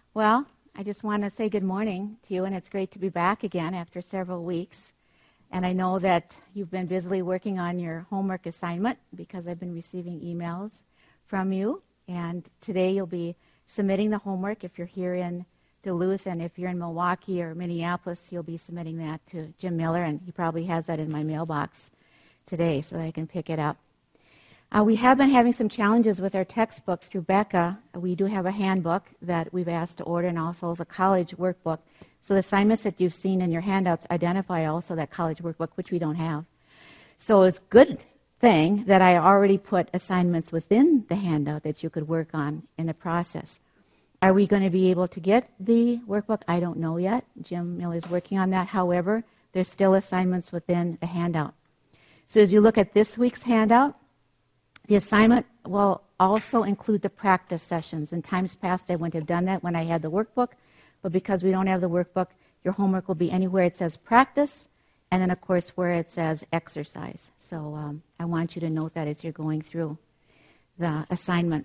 Well, I just want to say good morning to you, and it's great to be back again after several weeks. And I know that you've been busily working on your homework assignment because I've been receiving emails from you. And today you'll be submitting the homework if you're here in Duluth, and if you're in Milwaukee or Minneapolis, you'll be submitting that to Jim Miller, and he probably has that in my mailbox today so that I can pick it up. We have been having some challenges with our textbooks through Becca. We do have a handbook that we've asked to order, and also a college workbook. So the assignments that you've seen in your handouts identify also that college workbook, which we don't have. So it's a good thing that I already put assignments within the handout that you could work on in the process. Are we going to be able to get the workbook? I don't know yet. Jim Miller's working on that. However, there's still assignments within the handout. So as you look at this week's handout, the assignment will also include the practice sessions. In times past, I wouldn't have done that when I had the workbook, but because we don't have the workbook, your homework will be anywhere it says practice, and then, of course, where it says exercise. So I want you to note that as you're going through the assignment.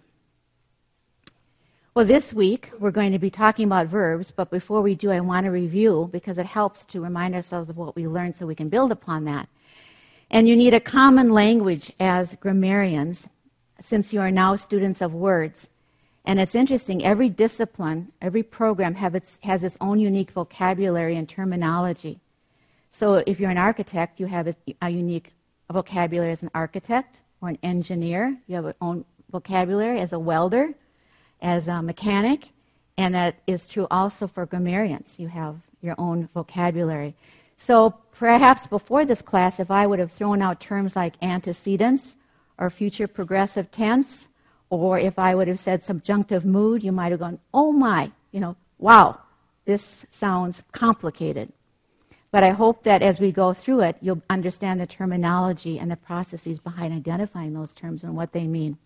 Well, this week, we're going to be talking about verbs, but before we do, I want to review, because it helps to remind ourselves of what we learned so we can build upon that. And you need a common language as grammarians, since you are now students of words. And it's interesting, every discipline, every program has its own unique vocabulary and terminology. So if you're an architect, you have a unique vocabulary as an architect, or an engineer. You have your own vocabulary as a welder, as a mechanic, and that is true also for grammarians. You have your own vocabulary. So perhaps before this class, if I would have thrown out terms like antecedents or future progressive tense, or if I would have said subjunctive mood, you might have gone, oh my, wow, this sounds complicated. But I hope that as we go through it, you'll understand the terminology and the processes behind identifying those terms and what they mean.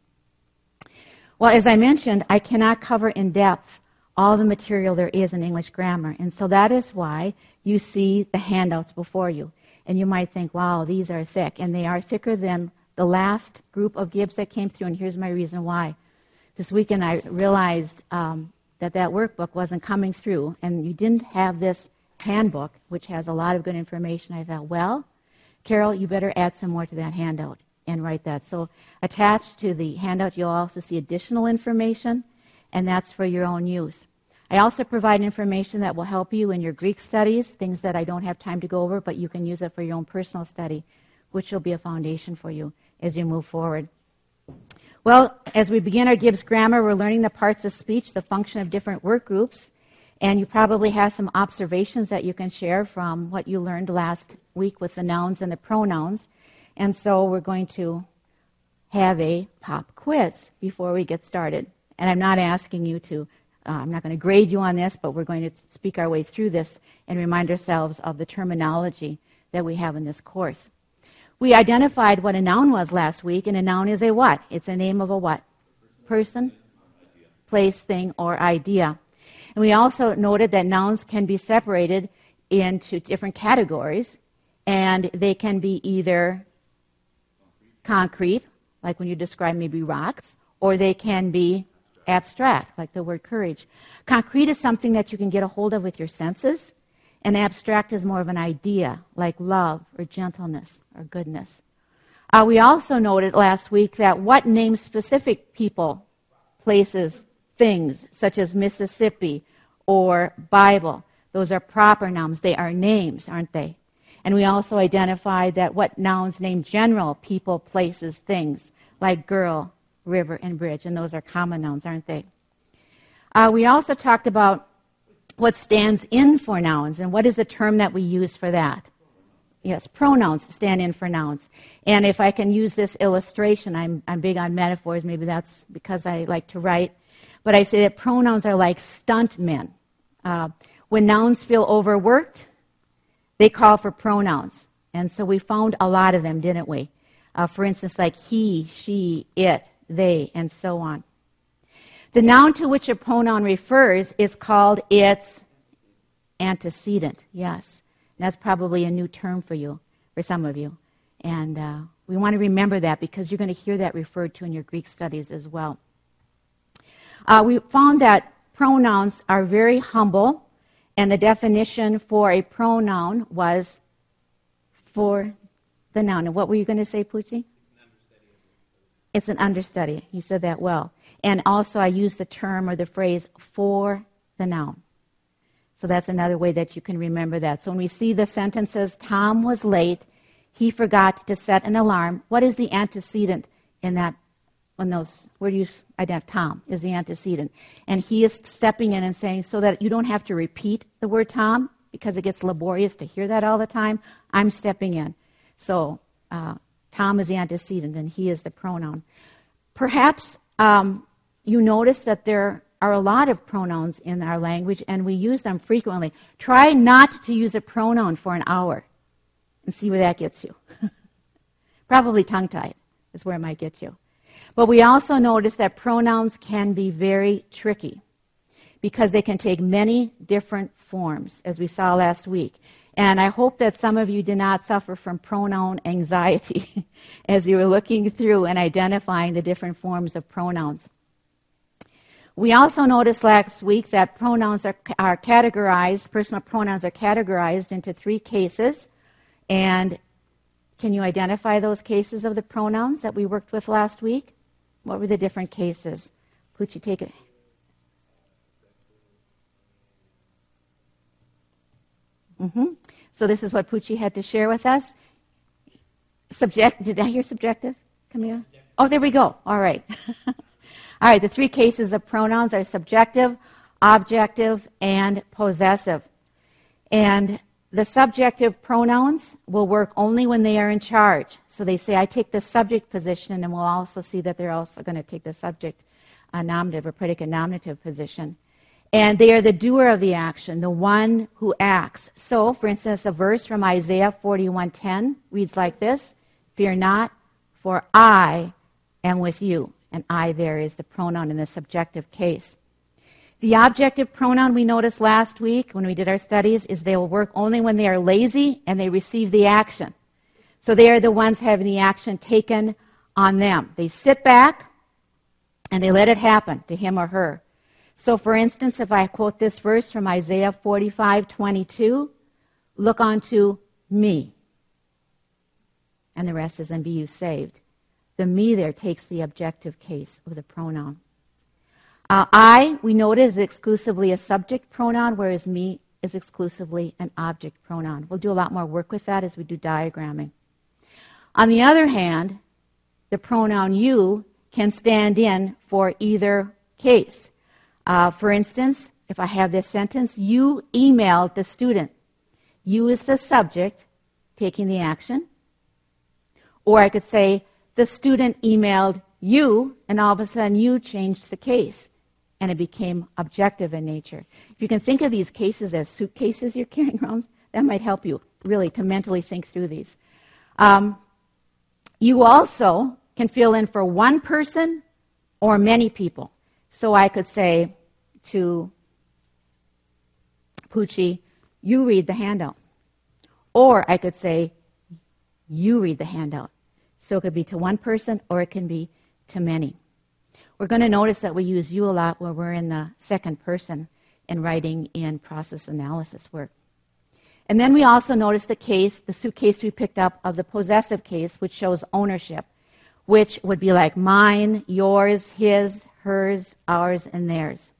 Well, as I mentioned, I cannot cover in depth all the material there is in English grammar, and so that is why you see the handouts before you. And you might think, wow, these are thick, and they are thicker than the last group of Gibbs that came through, and here's my reason why. This weekend I realized that workbook wasn't coming through, and you didn't have this handbook, which has a lot of good information. I thought, well, Carol, you better add some more to that handout and write that. So attached to the handout, you'll also see additional information, and that's for your own use. I also provide information that will help you in your Greek studies, things that I don't have time to go over, but you can use it for your own personal study, which will be a foundation for you as you move forward. Well, as we begin our Gibbs grammar, we're learning the parts of speech, the function of different work groups, and you probably have some observations that you can share from what you learned last week with the nouns and the pronouns. And so we're going to have a pop quiz before we get started. And I'm not asking you to I'm not going to grade you on this, but we're going to speak our way through this and remind ourselves of the terminology that we have in this course. We identified what a noun was last week, and a noun is a what? It's a name of a what? Person, place, thing, or idea. And we also noted that nouns can be separated into different categories, and they can be either concrete, like when you describe maybe rocks, or they can be abstract, like the word courage. Concrete is something that you can get a hold of with your senses, and abstract is more of an idea, like love or gentleness or goodness. We also noted last week that what names specific people, places, things, such as Mississippi or Bible, those are proper nouns. They are names, aren't they? And we also identified that what nouns name general people, places, things, like girl, river, and bridge, and those are common nouns, aren't they? We also talked about what stands in for nouns, and what is the term that we use for that? Yes, pronouns stand in for nouns. And if I can use this illustration, I'm big on metaphors, maybe that's because I like to write, but I say that pronouns are like stuntmen. When nouns feel overworked, they call for pronouns. And so we found a lot of them, didn't we? For instance, like he, she, it, they, and so on. The noun to which a pronoun refers is called its antecedent. Yes, and that's probably a new term for you, for some of you. And we want to remember that because you're going to hear that referred to in your Greek studies as well. We found that pronouns are very humble, and the definition for a pronoun was for the noun. And what were you going to say, Poochie? It's an understudy. You said that well. And also I use the term or the phrase for the noun. So that's another way that you can remember that. So when we see the sentences, Tom was late, he forgot to set an alarm. What is the antecedent in that? When those, where do you identify? Tom is the antecedent. And he is stepping in and saying, so that you don't have to repeat the word Tom, because it gets laborious to hear that all the time, I'm stepping in. So Tom is the antecedent and he is the pronoun. Perhaps you notice that there are a lot of pronouns in our language and we use them frequently. Try not to use a pronoun for an hour and see where that gets you. Probably tongue-tied is where it might get you. But we also notice that pronouns can be very tricky because they can take many different forms, as we saw last week. And I hope that some of you did not suffer from pronoun anxiety as you were looking through and identifying the different forms of pronouns. We also noticed last week that pronouns are categorized, personal pronouns are categorized into 3 cases. And can you identify those cases of the pronouns that we worked with last week? What were the different cases? Poochie, take it. So this is what Poochie had to share with us. Did I hear subjective, Camille? Oh, there we go. All right. All right, the 3 cases of pronouns are subjective, objective, and possessive. And the subjective pronouns will work only when they are in charge. So they say, I take the subject position, and we'll also see that they're also going to take the subject nominative or predicate nominative position. And they are the doer of the action, the one who acts. So, for instance, a verse from Isaiah 41:10 reads like this, fear not, for I am with you. And I there is the pronoun in the subjective case. The objective pronoun we noticed last week when we did our studies is they will work only when they are lazy and they receive the action. So they are the ones having the action taken on them. They sit back and they let it happen to him or her. So for instance, if I quote this verse from Isaiah 45:22, look unto me. And the rest is, and be you saved. The me there takes the objective case of the pronoun. I, we noted, is exclusively a subject pronoun, whereas me is exclusively an object pronoun. We'll do a lot more work with that as we do diagramming. On the other hand, the pronoun you can stand in for either case. For instance, if I have this sentence, you emailed the student. You is the subject taking the action. Or I could say, the student emailed you, and all of a sudden you changed the case. And it became objective in nature. If you can think of these cases as suitcases you're carrying around, that might help you really to mentally think through these. You also can fill in for one person or many people. So I could say to Poochie, you read the handout. Or I could say, you read the handout. So it could be to one person or it can be to many. We're going to notice that we use you a lot where we're in the second person in writing in process analysis work. And then we also notice the suitcase we picked up of the possessive case, which shows ownership, which would be like mine, yours, his, hers, ours, and theirs.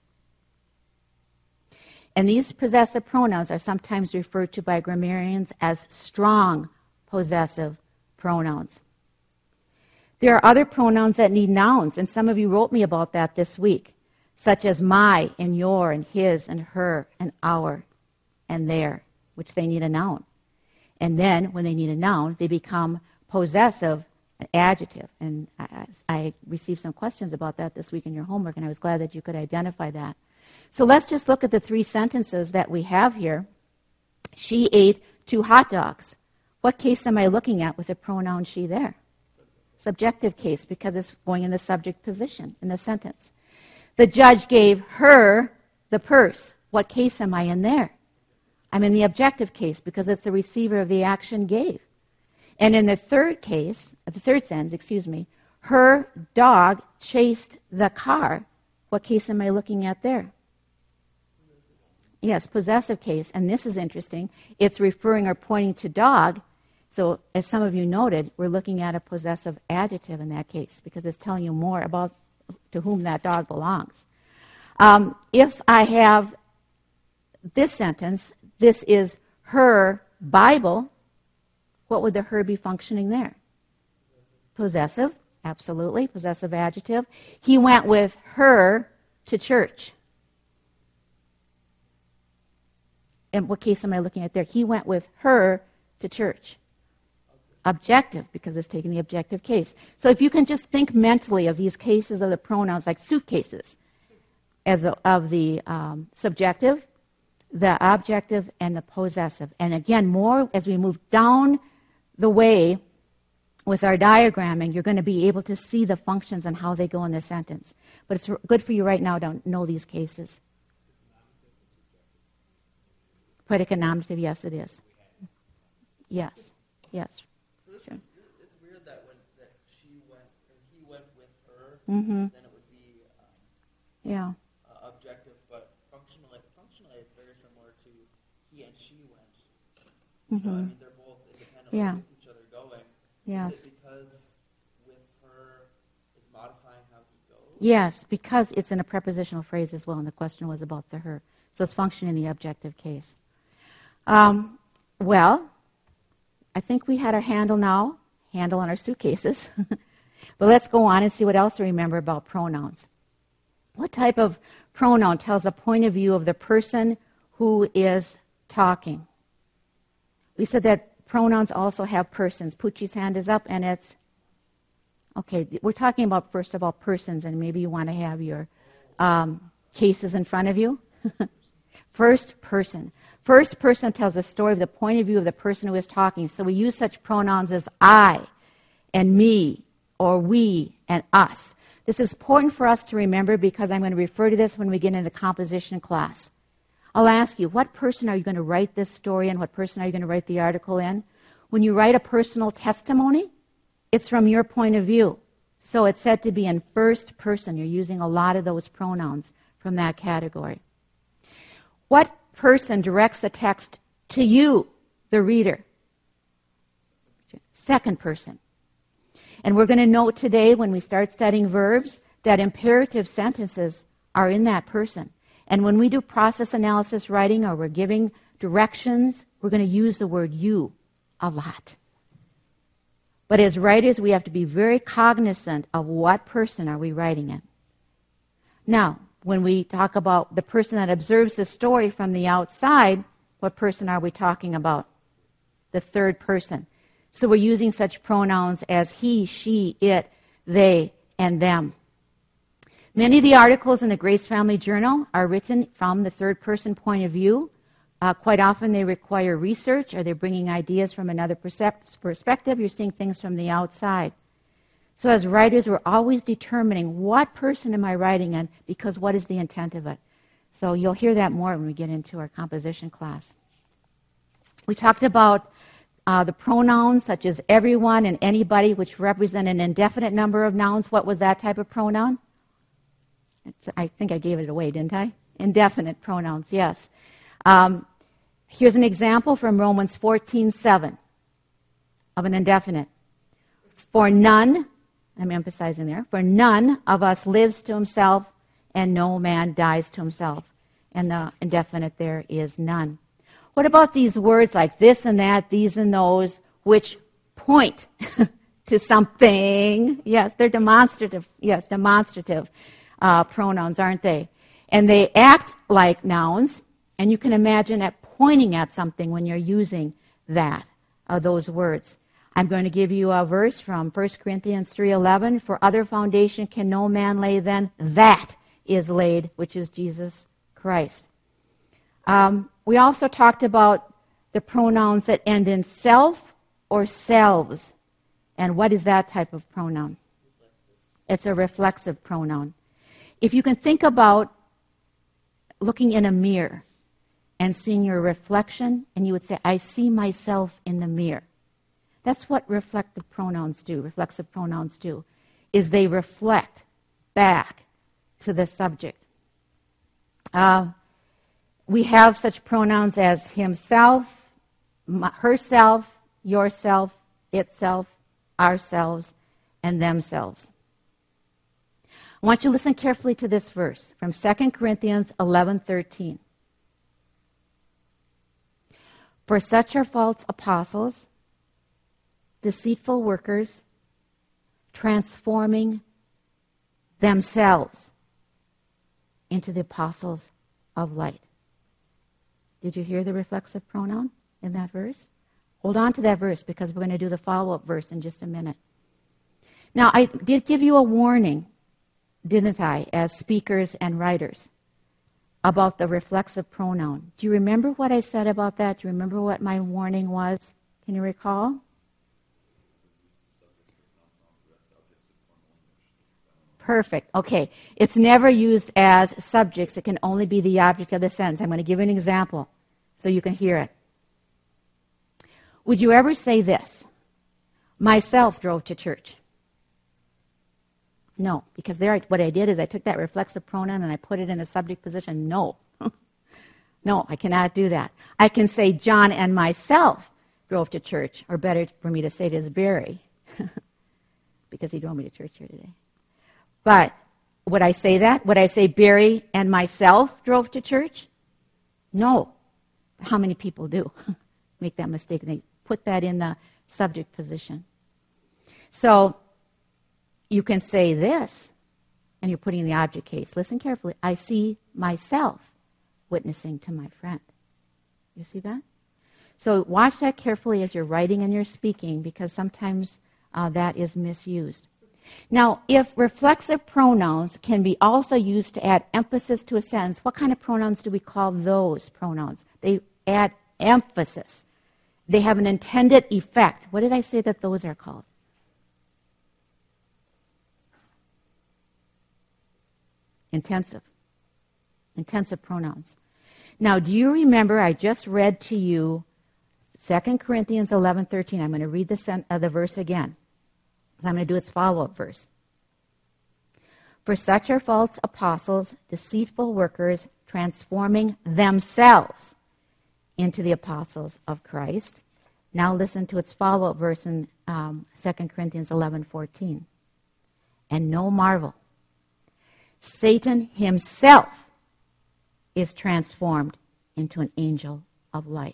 And these possessive pronouns are sometimes referred to by grammarians as strong possessive pronouns. There are other pronouns that need nouns, and some of you wrote me about that this week, such as my and your and his and her and our and their, which they need a noun. And then when they need a noun, they become possessive, an adjective. And I received some questions about that this week in your homework, and I was glad that you could identify that. So let's just look at the 3 sentences that we have here. She ate 2 hot dogs. What case am I looking at with the pronoun she there? Subjective case, because it's going in the subject position in the sentence. The judge gave her the purse. What case am I in there? I'm in the objective case because it's the receiver of the action gave. And in the third sentence, her dog chased the car. What case am I looking at there? Yes, possessive case, and this is interesting. It's referring or pointing to dog. So, as some of you noted, we're looking at a possessive adjective in that case because it's telling you more about to whom that dog belongs. If I have this sentence, this is her Bible, what would the her be functioning there? Possessive, absolutely, possessive adjective. He went with her to church. And what case am I looking at there? He went with her to church. Objective, because it's taking the objective case. So if you can just think mentally of these cases of the pronouns like suitcases, of the subjective, the objective, and the possessive. And again, more as we move down the way with our diagramming, you're going to be able to see the functions and how they go in the sentence. But it's good for you right now to know these cases. Predicate nominative, yes, it is. Yes, yes. So this is, it's weird that when that she went, or he went with her, Mm-hmm. then it would be Yeah. Objective, but functionally it's very similar to he and she went. Mm-hmm. I mean, they're both independently Yeah. with each other going. Yes. Is it because with her is modifying how he goes? Yes, because it's in a prepositional phrase as well, and the question was about the her. So it's functioning in the objective case. Well, I think we had our handle on our suitcases. But let's go on and see what else we remember about pronouns. What type of pronoun tells a point of view of the person who is talking? We said that pronouns also have persons. Poochie's hand is up, and it's... Okay, we're talking about, first of all, persons, and maybe you want to have your cases in front of you. First person. First person tells the story of the point of view of the person who is talking. So we use such pronouns as I and me or we and us. This is important for us to remember because I'm going to refer to this when we get into the composition class. I'll ask you, what person are you going to write this story in? What person are you going to write the article in? When you write a personal testimony, it's from your point of view. So it's said to be in first person. You're using a lot of those pronouns from that category. What person directs the text to you, the reader? Second person. And we're going to note today when we start studying verbs that imperative sentences are in that person. And when we do process analysis writing or we're giving directions, we're going to use the word you a lot. But as writers, we have to be very cognizant of what person are we writing in. Now, when we talk about the person that observes the story from the outside, what person are we talking about? The third person. So we're using such pronouns as he, she, it, they, and them. Many of the articles in the Grace Family Journal are written from the third person point of view. Quite often they require research or they're bringing ideas from another perspective. You're seeing things from the outside. So as writers, we're always determining what person am I writing in because what is the intent of it. So you'll hear that more when we get into our composition class. We talked about the pronouns such as everyone and anybody, which represent an indefinite number of nouns. What was that type of pronoun? I think I gave it away, didn't I? Indefinite pronouns, yes. Here's an example from Romans 14:7 of an indefinite. For none, I'm emphasizing there, for none of us lives to himself, and no man dies to himself. And the indefinite there is none. What about these words like this and that, these and those, which point to something? Yes, they're demonstrative. Yes, demonstrative pronouns, aren't they? And they act like nouns, and you can imagine it pointing at something when you're using that, those words. I'm going to give you a verse from 1 Corinthians 3:11. For other foundation can no man lay than that is laid, which is Jesus Christ. We also talked about the pronouns that end in self or selves. And what is that type of pronoun? It's a reflexive pronoun. If you can think about looking in a mirror and seeing your reflection, and you would say, I see myself in the mirror. That's what reflective pronouns do, reflexive pronouns do, is they reflect back to the subject. we have such pronouns as himself, herself, yourself, itself, ourselves, and themselves. I want you to listen carefully to this verse from 2 Corinthians 11:13. For such are false apostles, deceitful workers, transforming themselves into the apostles of light. Did you hear the reflexive pronoun in that verse? Hold on to that verse because we're going to do the follow-up verse in just a minute. Now, I did give you a warning, didn't I, as speakers and writers, about the reflexive pronoun. Do you remember what I said about that? Do you remember what my warning was? Can you recall? Perfect. Okay. It's never used as subjects. It can only be the object of the sentence. I'm going to give you an example so you can hear it. Would you ever say this? Myself drove to church. No, because there, what I did is I took that reflexive pronoun and I put it in the subject position. No. No, I cannot do that. I can say John and myself drove to church, or better for me to say it is Barry, because he drove me to church here today. But would I say that? Would I say Barry and myself drove to church? No. How many people do make that mistake? They put that in the subject position. So you can say this, and you're putting in the object case. Listen carefully. I see myself witnessing to my friend. You see that? So watch that carefully as you're writing and you're speaking, because sometimes that is misused. Now, if reflexive pronouns can be also used to add emphasis to a sentence, what kind of pronouns do we call those pronouns? They add emphasis. They have an intended effect. What did I say that those are called? Intensive. Intensive pronouns. Now, do you remember I just read to you 2 Corinthians 11:13. I'm going to read the verse again. I'm going to do its follow-up verse. For such are false apostles, deceitful workers, transforming themselves into the apostles of Christ. Now listen to its follow-up verse in 2 Corinthians 11:14. And no marvel, Satan himself is transformed into an angel of light.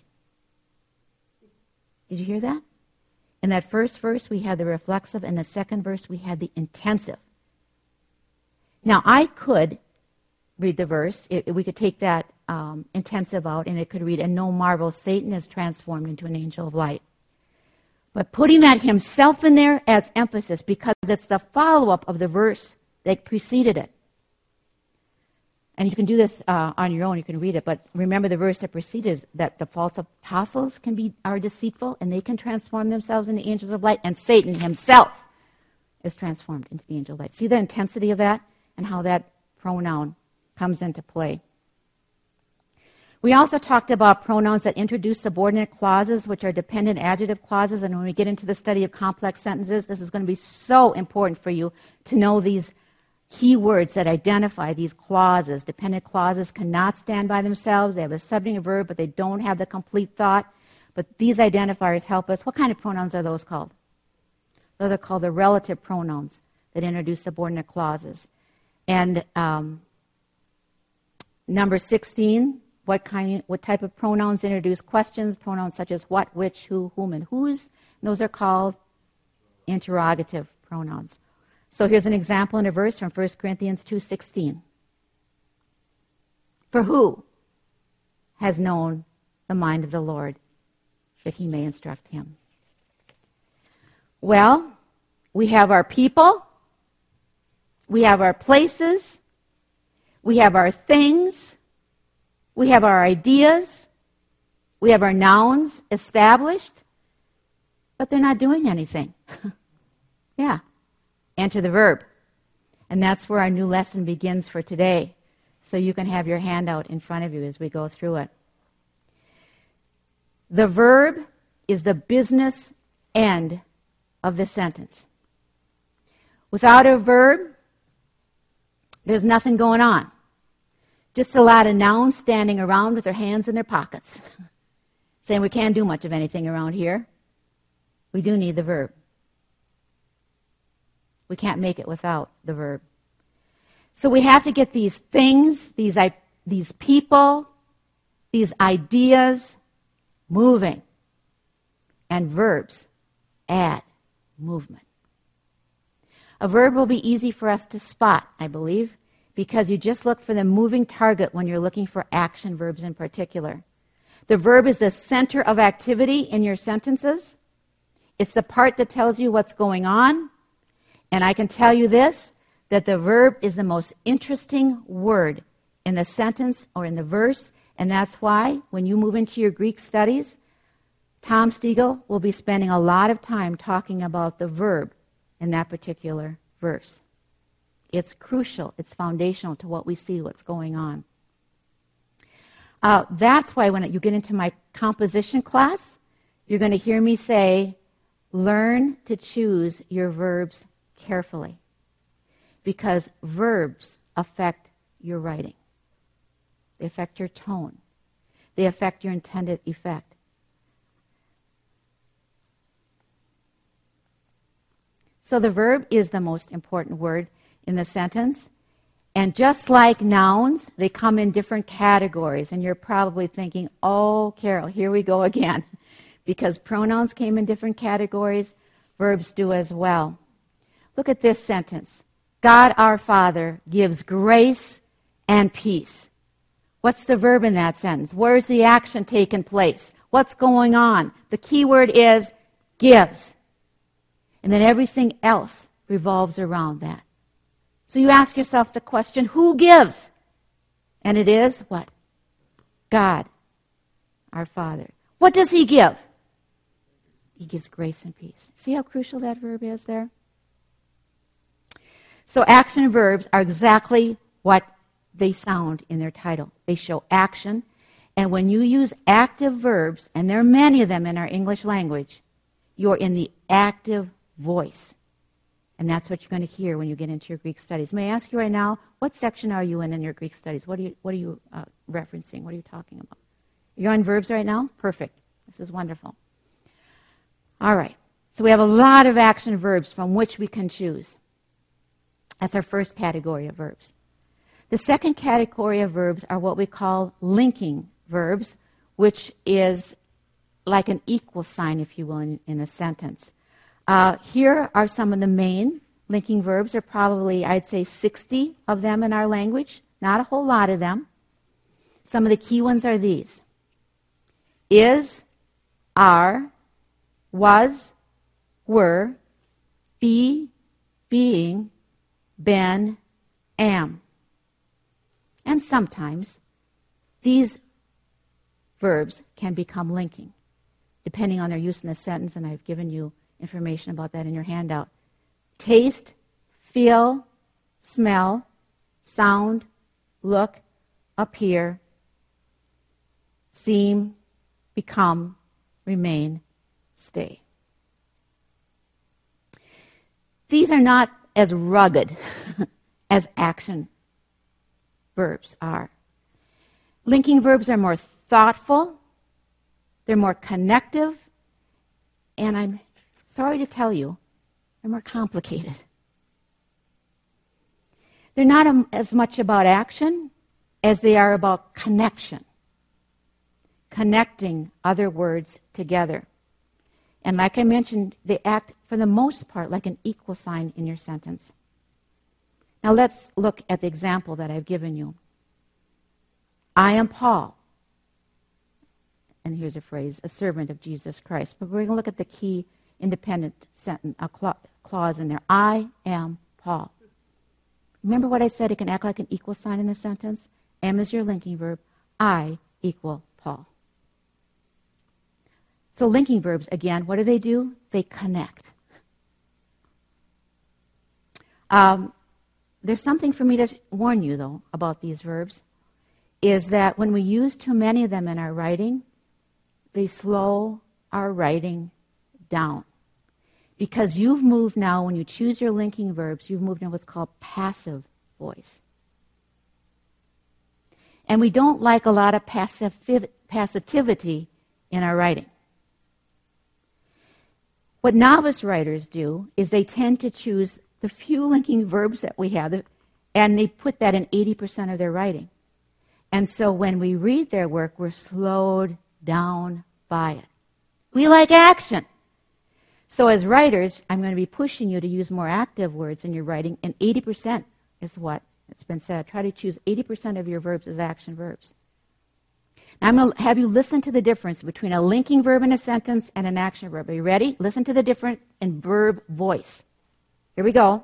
Did you hear that? In that first verse, we had the reflexive. In the second verse, we had the intensive. Now, I could read the verse. We could take that intensive out, and it could read, and no marvel, Satan is transformed into an angel of light. But putting that himself in there adds emphasis, because it's the follow-up of the verse that preceded it. And you can do this on your own. You can read it. But remember, the verse that preceded is that the false apostles are deceitful, and they can transform themselves into angels of light. And Satan himself is transformed into the angel of light. See the intensity of that and how that pronoun comes into play. We also talked about pronouns that introduce subordinate clauses, which are dependent adjective clauses. And when we get into the study of complex sentences, this is going to be so important for you to know these key words that identify these clauses. Dependent clauses cannot stand by themselves. They have a subject and verb, but they don't have the complete thought. But these identifiers help us. What kind of pronouns are those called? Those are called the relative pronouns that introduce subordinate clauses. And number 16, what type of pronouns introduce questions? Pronouns such as what, which, who, whom, and whose. And those are called interrogative pronouns. So here's an example in a verse from 1 Corinthians 2:16. For who has known the mind of the Lord, that he may instruct him? Well, we have our people, we have our places, we have our things, we have our ideas, we have our nouns established, but they're not doing anything. Yeah. Enter the verb. And that's where our new lesson begins for today. So you can have your handout in front of you as we go through it. The verb is the business end of the sentence. Without a verb, there's nothing going on. Just a lot of nouns standing around with their hands in their pockets, saying we can't do much of anything around here. We do need the verb. We can't make it without the verb. So we have to get these things, these people, these ideas moving. And verbs add movement. A verb will be easy for us to spot, I believe, because you just look for the moving target when you're looking for action verbs in particular. The verb is the center of activity in your sentences. It's the part that tells you what's going on. And I can tell you this, that the verb is the most interesting word in the sentence or in the verse. And that's why when you move into your Greek studies, Tom Stiegel will be spending a lot of time talking about the verb in that particular verse. It's crucial. It's foundational to what we see, what's going on. That's why when you get into my composition class, you're going to hear me say, learn to choose your verbs carefully. Because verbs affect your writing. They affect your tone. They affect your intended effect. So the verb is the most important word in the sentence. And just like nouns, they come in different categories. And you're probably thinking, oh, Carol, here we go again. Because pronouns came in different categories, verbs do as well. Look at this sentence. God our Father gives grace and peace. What's the verb in that sentence? Where's the action taking place? What's going on? The key word is gives. And then everything else revolves around that. So you ask yourself the question, who gives? And it is what? God, our Father. What does He give? He gives grace and peace. See how crucial that verb is there? So action verbs are exactly what they sound in their title. They show action. And when you use active verbs, and there are many of them in our English language, you're in the active voice. And that's what you're going to hear when you get into your Greek studies. May I ask you right now, what section are you in your Greek studies? What are you referencing? What are you talking about? You're on verbs right now? Perfect. This is wonderful. All right. So we have a lot of action verbs from which we can choose. That's our first category of verbs. The second category of verbs are what we call linking verbs, which is like an equal sign, if you will, in a sentence. Here are some of the main linking verbs. There are probably, I'd say, 60 of them in our language. Not a whole lot of them. Some of the key ones are these. Is, are, was, were, be, being, been, am. And sometimes these verbs can become linking, depending on their use in the sentence, and I've given you information about that in your handout. Taste, feel, smell, sound, look, appear, seem, become, remain, stay. These are not as rugged as action verbs are. Linking verbs are more thoughtful, they're more connective, and I'm sorry to tell you, they're more complicated. They're not as much about action as they are about connection. Connecting other words together. And like I mentioned, they act for the most part like an equal sign in your sentence. Now let's look at the example that I've given you. I am Paul. And here's a phrase, a servant of Jesus Christ. But we're going to look at the key independent sentence, a clause in there. I am Paul. Remember what I said? It can act like an equal sign in the sentence. Am is your linking verb. I equal Paul. So linking verbs, again, what do? They connect. There's something for me to warn you, though, about these verbs, is that when we use too many of them in our writing, they slow our writing down. Because you've moved now, when you choose your linking verbs, you've moved in what's called passive voice. And we don't like a lot of passivity in our writing. What novice writers do is they tend to choose the few linking verbs that we have, and they put that in 80% of their writing. And so when we read their work, we're slowed down by it. We like action. So as writers, I'm going to be pushing you to use more active words in your writing, and 80% is what it's been said. Try to choose 80% of your verbs as action verbs. Now I'm going to have you listen to the difference between a linking verb in a sentence and an action verb. Are you ready? Listen to the difference in verb voice. Here we go.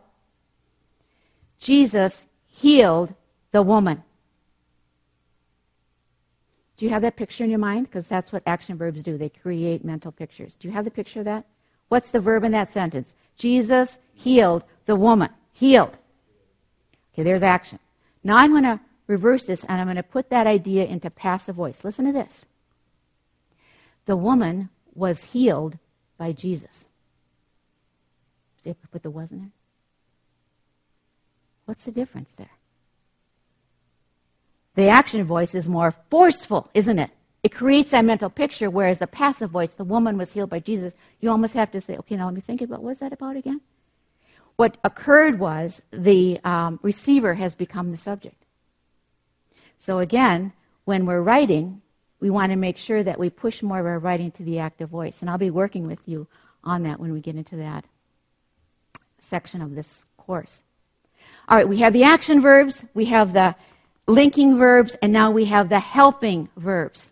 Jesus healed the woman. Do you have that picture in your mind? Because that's what action verbs do. They create mental pictures. Do you have the picture of that? What's the verb in that sentence? Jesus healed the woman. Healed. Okay, there's action. Now I'm going to reverse this, and I'm going to put that idea into passive voice. Listen to this. The woman was healed by Jesus. See if I put the was in there? What's the difference there? The action voice is more forceful, isn't it? It creates that mental picture, whereas the passive voice, the woman was healed by Jesus, you almost have to say, okay, now let me think about, what was that about again? What occurred was the receiver has become the subject. So again, when we're writing, we want to make sure that we push more of our writing to the active voice. And I'll be working with you on that when we get into that section of this course. All right, we have the action verbs, we have the linking verbs, and now we have the helping verbs.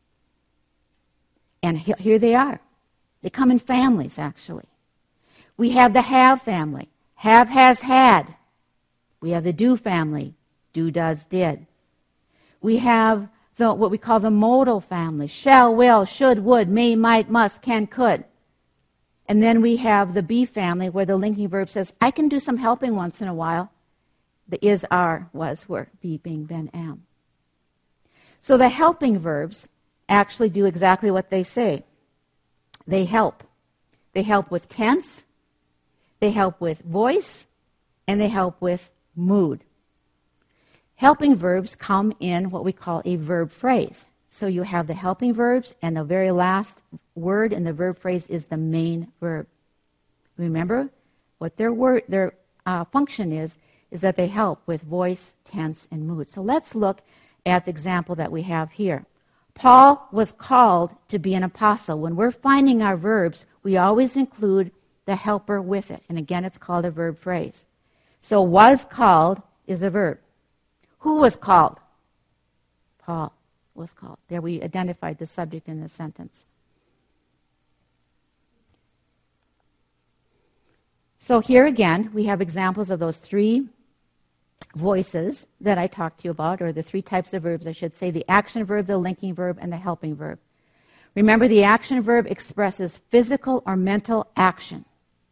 And here they are. They come in families, actually. We have the have family. Have, has, had. We have the do family. Do, does, did. We have what we call the modal family. Shall, will, should, would, may, might, must, can, could. And then we have the be family, where the linking verb says, I can do some helping once in a while. The is, are, was, were, be, being, been, am. So the helping verbs actually do exactly what they say. They help. They help with tense, they help with voice, and they help with mood. Helping verbs come in what we call a verb phrase. So you have the helping verbs, and the very last word in the verb phrase is the main verb. Remember, what their function is that they help with voice, tense, and mood. So let's look at the example that we have here. Paul was called to be an apostle. When we're finding our verbs, we always include the helper with it. And again, it's called a verb phrase. So was called is a verb. Who was called? Paul was called. There we identified the subject in the sentence. So here again, we have examples of those three voices that I talked to you about, or the three types of verbs, I should say, the action verb, the linking verb, and the helping verb. Remember, the action verb expresses physical or mental action.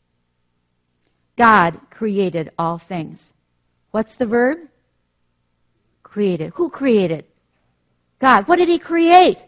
God created all things. What's the verb? Created. Who created? God. What did he create?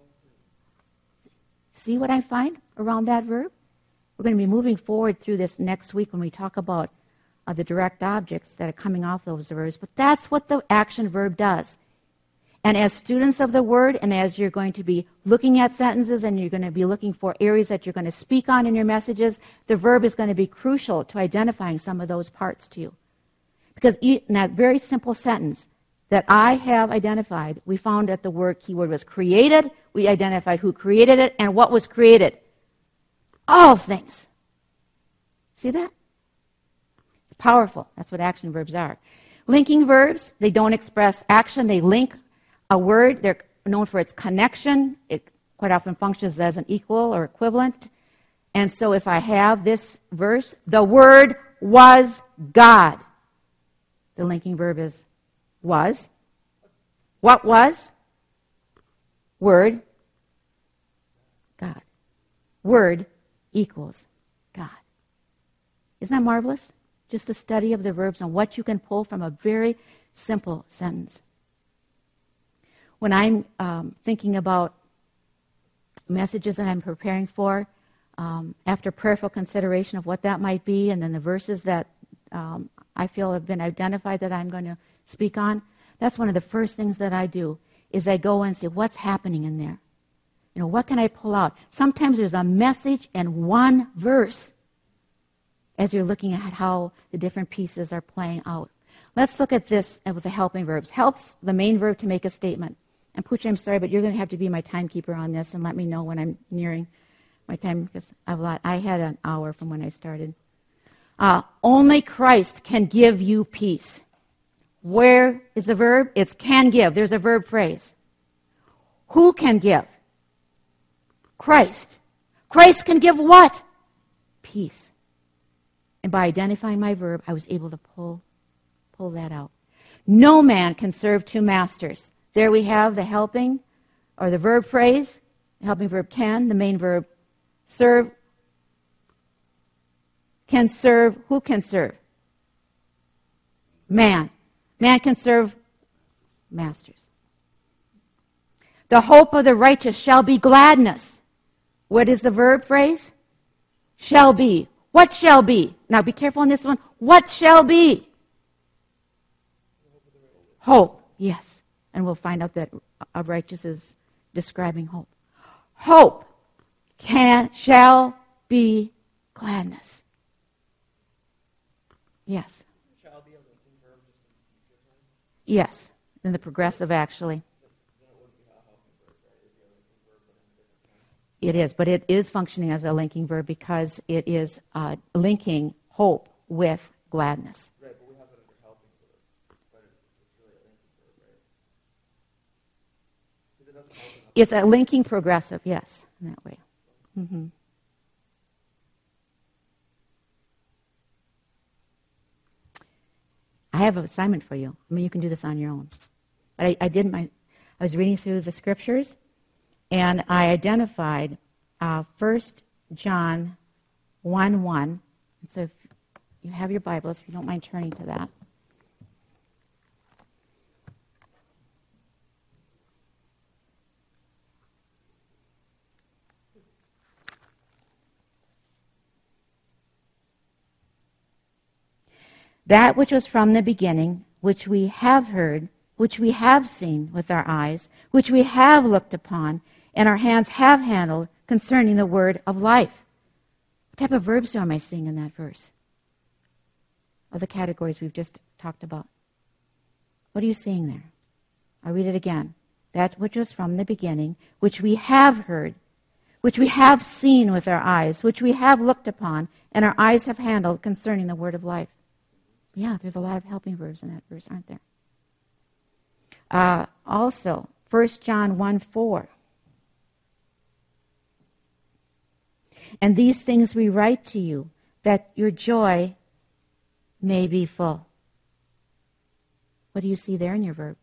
See what I find around that verb? We're going to be moving forward through this next week when we talk about the direct objects that are coming off those verbs. But that's what the action verb does. And as students of the Word, and as you're going to be looking at sentences and you're going to be looking for areas that you're going to speak on in your messages, the verb is going to be crucial to identifying some of those parts to you. Because in that very simple sentence that I have identified, we found that the keyword was created. We identified who created it and what was created. All things. See that? It's powerful. That's what action verbs are. Linking verbs, they don't express action. They link a word. They're known for its connection. It quite often functions as an equal or equivalent. And so if I have this verse, the Word was God. The linking verb is was. What was? Word. God. Word equals God. Isn't that marvelous? Just the study of the verbs and what you can pull from a very simple sentence. When I'm thinking about messages that I'm preparing for, after prayerful consideration of what that might be, and then the verses that I feel have been identified that I'm going to speak on, That's one of the first things that I do, is I go and say, what's happening in there? What can I pull out? Sometimes there's a message in one verse as you're looking at how the different pieces are playing out. Let's look at this with the helping verbs. Helps the main verb to make a statement. And Pooch, I'm sorry, but you're going to have to be my timekeeper on this and let me know when I'm nearing my time, because I had an hour from when I started. Only Christ can give you peace. Where is the verb? It's can give. There's a verb phrase. Who can give? Christ. Christ can give what? Peace. And by identifying my verb, I was able to pull that out. No man can serve two masters. There we have the helping, or the verb phrase, the helping verb can, the main verb serve. Can serve, who can serve? Man. Man can serve masters. The hope of the righteous shall be gladness. What is the verb phrase? Shall be. What shall be? Now be careful on this one. What shall be? Hope, yes. And we'll find out that of righteous is describing hope. Hope shall be gladness. Yes. Shall be a linking verb just in the future tense? Yes, in the progressive actually. Then it wouldn't be a helping verb, right? It'd be a linking verb, but in a different tense. It is, but it is functioning as a linking verb because it is linking hope with gladness. Right, but we have it under helping verb. But it's really a linking verb, right? Because it doesn't help enough. It's a linking progressive, yes, in that way. Mm-hmm. I have an assignment for you. I mean, you can do this on your own. But I was reading through the scriptures, and I identified 1 John 1:1. And so if you have your Bibles, if you don't mind turning to that. That which was from the beginning, which we have heard, which we have seen with our eyes, which we have looked upon, and our hands have handled concerning the word of life. What type of verbs am I seeing in that verse? Of the categories we've just talked about. What are you seeing there? I'll read it again. That which was from the beginning, which we have heard, which we have seen with our eyes, which we have looked upon, and our eyes have handled concerning the word of life. Yeah, there's a lot of helping verbs in that verse, aren't there? Also, 1 John 1:4. And these things we write to you, that your joy may be full. What do you see there in your verb?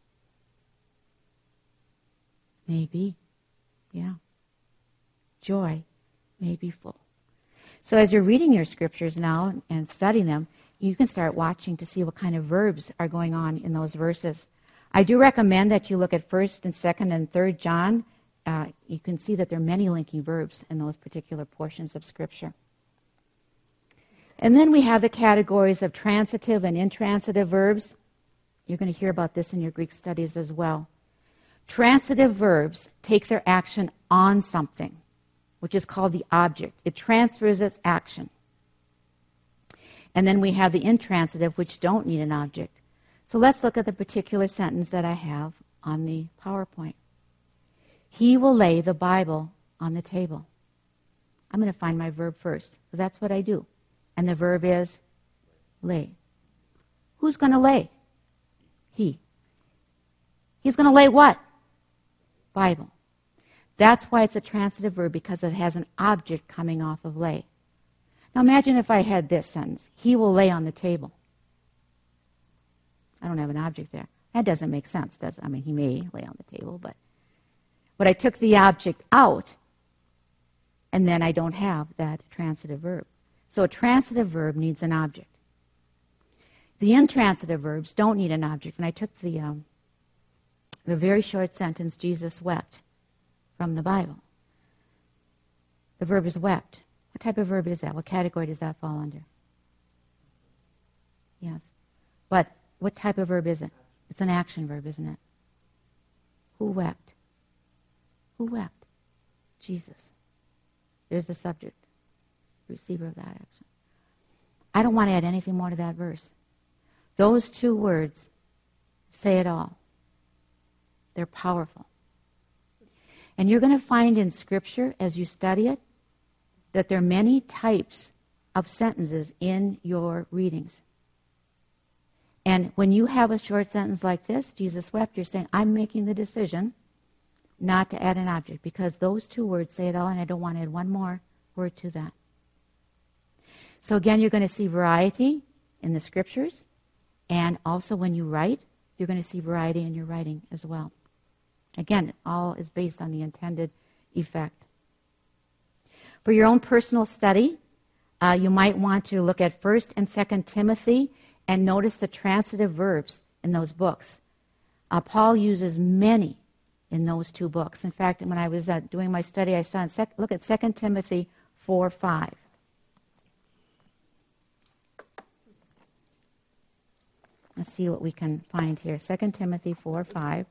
Maybe. Yeah. Joy may be full. So as you're reading your scriptures now and studying them, you can start watching to see what kind of verbs are going on in those verses. I do recommend that you look at 1st and 2nd and 3rd John. You can see that there are many linking verbs in those particular portions of Scripture. And then we have the categories of transitive and intransitive verbs. You're going to hear about this in your Greek studies as well. Transitive verbs take their action on something, which is called the object. It transfers its action. And then we have the intransitive, which don't need an object. So let's look at the particular sentence that I have on the PowerPoint. He will lay the Bible on the table. I'm going to find my verb first, because that's what I do. And the verb is lay. Who's going to lay? He. He's going to lay what? Bible. That's why it's a transitive verb, because it has an object coming off of lay. Now imagine if I had this sentence. He will lay on the table. I don't have an object there. That doesn't make sense, does it? I mean, he may lay on the table, but I took the object out, and then I don't have that transitive verb. So a transitive verb needs an object. The intransitive verbs don't need an object. And I took the very short sentence, Jesus wept, from the Bible. The verb is wept. What type of verb is that? What category does that fall under? Yes. But what type of verb is it? It's an action verb, isn't it? Who wept? Who wept? Jesus. There's the subject, receiver of that action. I don't want to add anything more to that verse. Those two words say it all. They're powerful. And you're going to find in Scripture, as you study it, that there are many types of sentences in your readings. And when you have a short sentence like this, Jesus wept, you're saying, I'm making the decision not to add an object, because those two words say it all, and I don't want to add one more word to that. So again, you're going to see variety in the Scriptures, and also when you write, you're going to see variety in your writing as well. Again, all is based on the intended effect. For your own personal study, you might want to look at 1 and 2 Timothy and notice the transitive verbs in those books. Paul uses many in those two books. In fact, when I was doing my study, I saw look at 2 Timothy 4:5. Let's see what we can find here. 2 Timothy 4:5.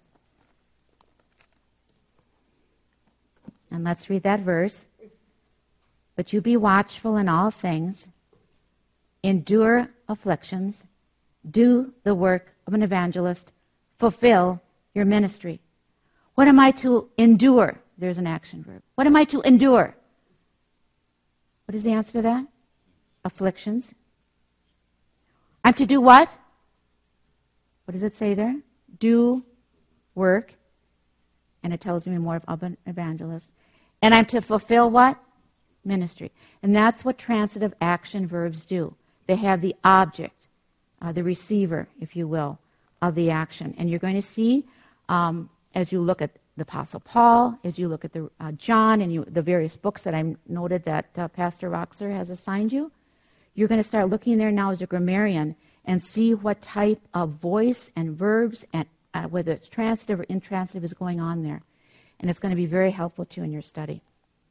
And let's read that verse. But you be watchful in all things, endure afflictions, do the work of an evangelist, fulfill your ministry. What am I to endure? There's an action verb. What am I to endure? What is the answer to that? Afflictions. I'm to do what? What does it say there? Do work. And it tells me more of an evangelist. And I'm to fulfill what? Ministry. And that's what transitive action verbs do. They have the object, the receiver, if you will, of the action. And you're going to see, as you look at the Apostle Paul, as you look at the John and the various books that I noted that Pastor Roxer has assigned you, you're going to start looking there now as a grammarian and see what type of voice and verbs, and whether it's transitive or intransitive, is going on there. And it's going to be very helpful to you in your study.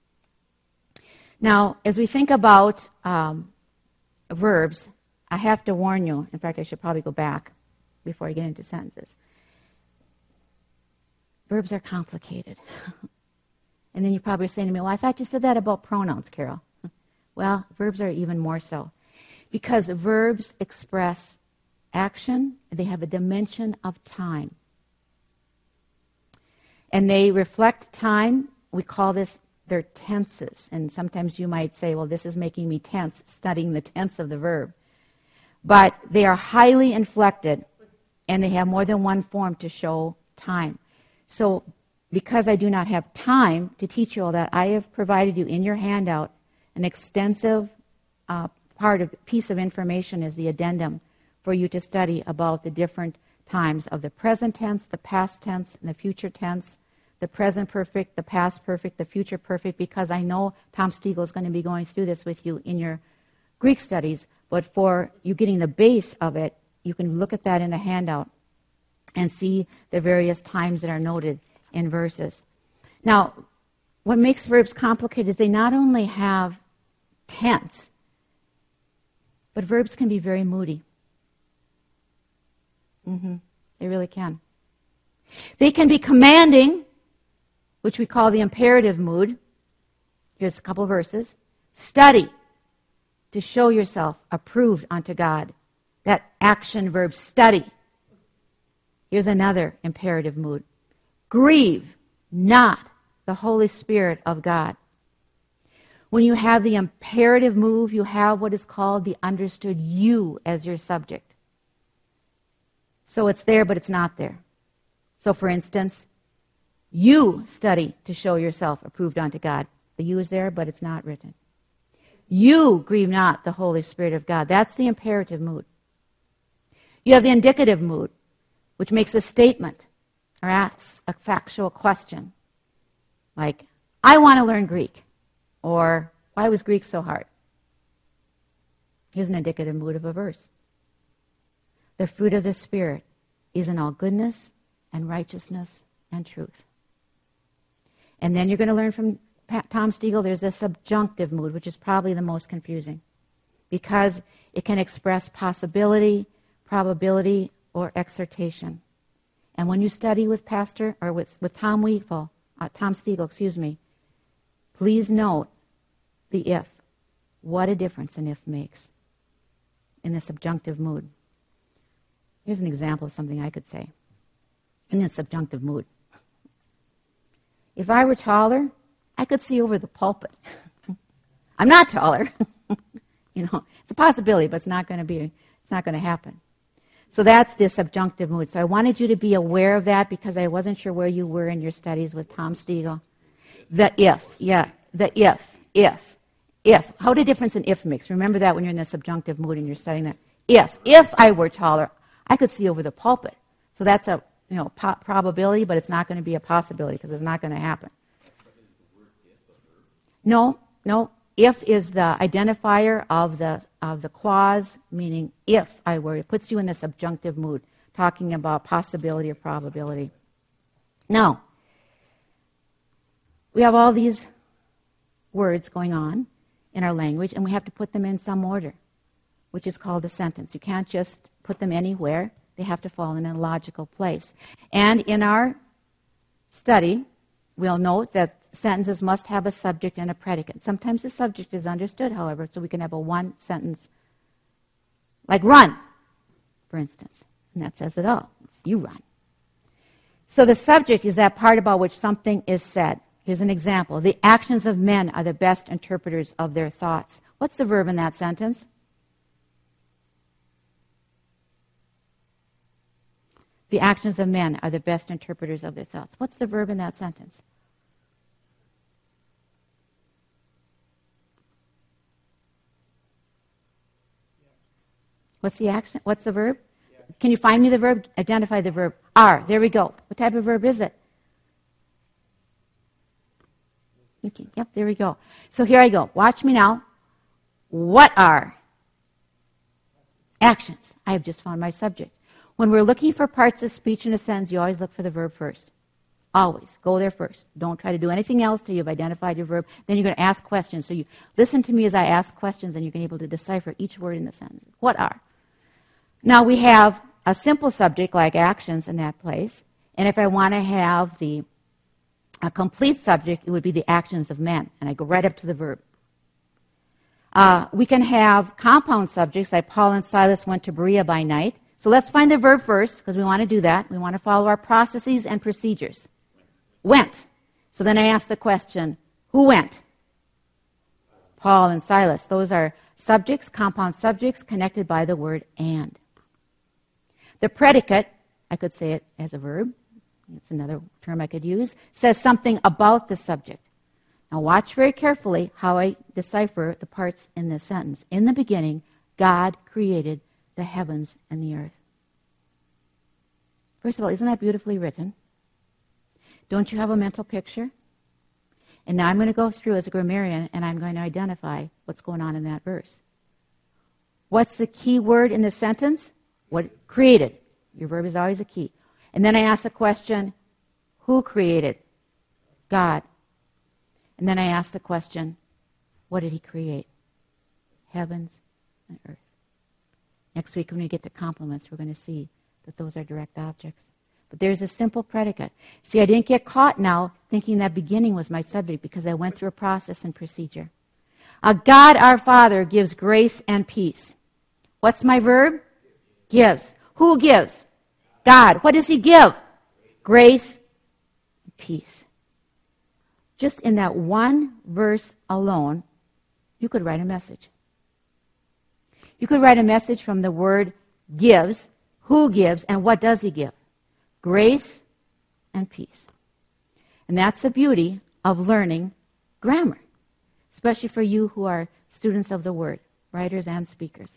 Now, as we think about verbs, I have to warn you, in fact, I should probably go back before I get into sentences. Verbs are complicated. And then you're probably saying to me, well, I thought you said that about pronouns, Carol. Well, verbs are even more so. Because verbs express action, they have a dimension of time. And they reflect time. We call this their tenses. And sometimes you might say, well, this is making me tense, studying the tense of the verb. But they are highly inflected, and they have more than one form to show time. So because I do not have time to teach you all that, I have provided you in your handout an extensive piece of information as the addendum for you to study about the different times of the present tense, the past tense, and the future tense, the present perfect, the past perfect, the future perfect, because I know Tom Stiegel is going to be going through this with you in your Greek studies, but for you getting the base of it, you can look at that in the handout and see the various times that are noted in verses. Now, what makes verbs complicated is they not only have tense, but verbs can be very moody. They really can. They can be commanding, which we call the imperative mood. Here's a couple verses. Study to show yourself approved unto God. That action verb, study. Here's another imperative mood. Grieve not the Holy Spirit of God. When you have the imperative mood, you have what is called the understood you as your subject. So it's there, but it's not there. So for instance, you study to show yourself approved unto God. The you is there, but it's not written. You grieve not the Holy Spirit of God. That's the imperative mood. You have the indicative mood, which makes a statement or asks a factual question. Like, I want to learn Greek. Or, why was Greek so hard? Here's an indicative mood of a verse. The fruit of the Spirit is in all goodness and righteousness and truth. And then you're going to learn from Tom Stiegel, there's a subjunctive mood, which is probably the most confusing, because it can express possibility, probability, or exhortation. And when you study with Tom Stiegel, please note the if. What a difference an if makes in the subjunctive mood. Here's an example of something I could say in the subjunctive mood. If I were taller, I could see over the pulpit. I'm not taller. It's a possibility, but it's not going to happen. So that's the subjunctive mood. So I wanted you to be aware of that because I wasn't sure where you were in your studies with Tom Stiegel. The if. How the difference in if makes. Remember that when you're in the subjunctive mood and you're studying that. If I were taller, I could see over the pulpit. So that's a probability, but it's not going to be a possibility because it's not going to happen. No. If is the identifier of the clause, meaning if I were. It puts you in the subjunctive mood, talking about possibility or probability. Now, we have all these words going on in our language, and we have to put them in some order, which is called a sentence. You can't just put them anywhere. They have to fall in a logical place. And in our study, we'll note that sentences must have a subject and a predicate. Sometimes the subject is understood, however, so we can have a one sentence, like run, for instance. And that says it all. It's you run. So the subject is that part about which something is said. Here's an example. The actions of men are the best interpreters of their thoughts. What's the verb in that sentence? The actions of men are the best interpreters of their thoughts. What's the verb in that sentence? What's the action? What's the verb? Can you find me the verb? Identify the verb. Are. There we go. What type of verb is it? Okay. Yep, there we go. So here I go. Watch me now. What are actions? I have just found my subject. When we're looking for parts of speech in a sentence, you always look for the verb first. Always. Go there first. Don't try to do anything else till you've identified your verb. Then you're going to ask questions. So you listen to me as I ask questions, and you can be able to decipher each word in the sentence. What are? Now we have a simple subject like actions in that place. And if I want to have a complete subject, it would be the actions of men. And I go right up to the verb. We can have compound subjects like Paul and Silas went to Berea by night. So let's find the verb first because we want to do that. We want to follow our processes and procedures. Went. So then I ask the question, who went? Paul and Silas. Those are subjects, compound subjects, connected by the word and. The predicate, I could say it as a verb. It's another term I could use. Says something about the subject. Now watch very carefully how I decipher the parts in this sentence. In the beginning, God created the heavens and the earth. First of all, isn't that beautifully written? Don't you have a mental picture? And now I'm going to go through as a grammarian and I'm going to identify what's going on in that verse. What's the key word in the sentence? What created. Your verb is always a key. And then I ask the question, who created? God. And then I ask the question, what did he create? Heavens and earth. Next week when we get to complements, we're going to see that those are direct objects. But there's a simple predicate. See, I didn't get caught now thinking that beginning was my subject because I went through a process and procedure. God our Father gives grace and peace. What's my verb? Gives. Who gives? God. What does he give? Grace and peace. Just in that one verse alone, you could write a message. You could write a message from the word gives, who gives, and what does he give? Grace and peace. And that's the beauty of learning grammar, especially for you who are students of the word, writers and speakers.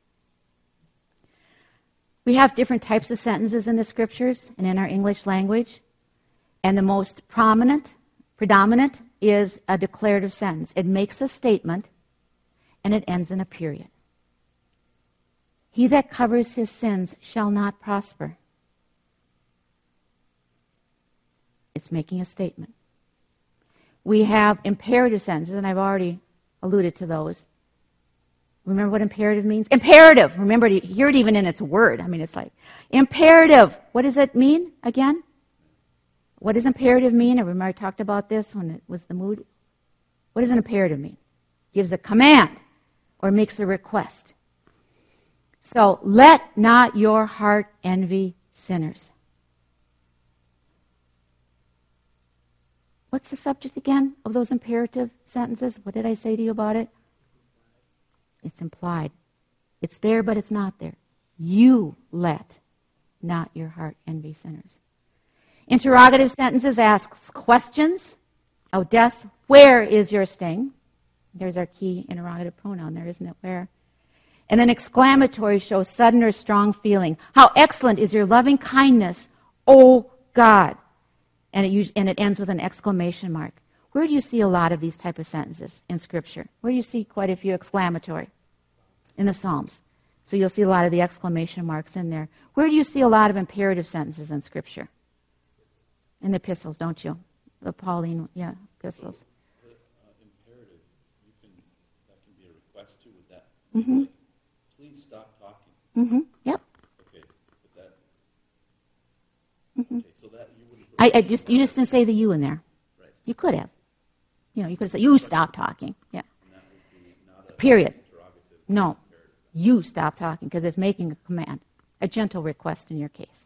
We have different types of sentences in the scriptures and in our English language, and the most predominant is a declarative sentence. It makes a statement, and it ends in a period. He that covers his sins shall not prosper. It's making a statement. We have imperative sentences, and I've already alluded to those. Remember what imperative means? Imperative. Remember, you hear it even in its word. I mean, it's like, imperative. What does it mean again? What does imperative mean? I remember I talked about this when it was the mood. What does an imperative mean? Gives a command or makes a request. So, let not your heart envy sinners. What's the subject again of those imperative sentences? What did I say to you about it? It's implied. It's there, but it's not there. You let not your heart envy sinners. Interrogative sentences asks questions. Oh, death, where is your sting? There's our key interrogative pronoun there, isn't it? Where? And then exclamatory shows sudden or strong feeling. How excellent is your loving kindness, O God. And it ends with an exclamation mark. Where do you see a lot of these type of sentences in Scripture? Where do you see quite a few exclamatory? In the Psalms. So you'll see a lot of the exclamation marks in there. Where do you see a lot of imperative sentences in Scripture? In the epistles, don't you? The Pauline, epistles. So, imperative, that can be a request too with that. Mm-hmm. Like, please stop talking. Mm-hmm. Yep. Okay, but that. Mm-hmm. Okay, so that you wouldn't. You just didn't say the you in there. Right. You could have. You could have said you stop talking. Yeah. And that would be not a Period. Interrogative. No. You stop talking because it's making a command, a gentle request in your case.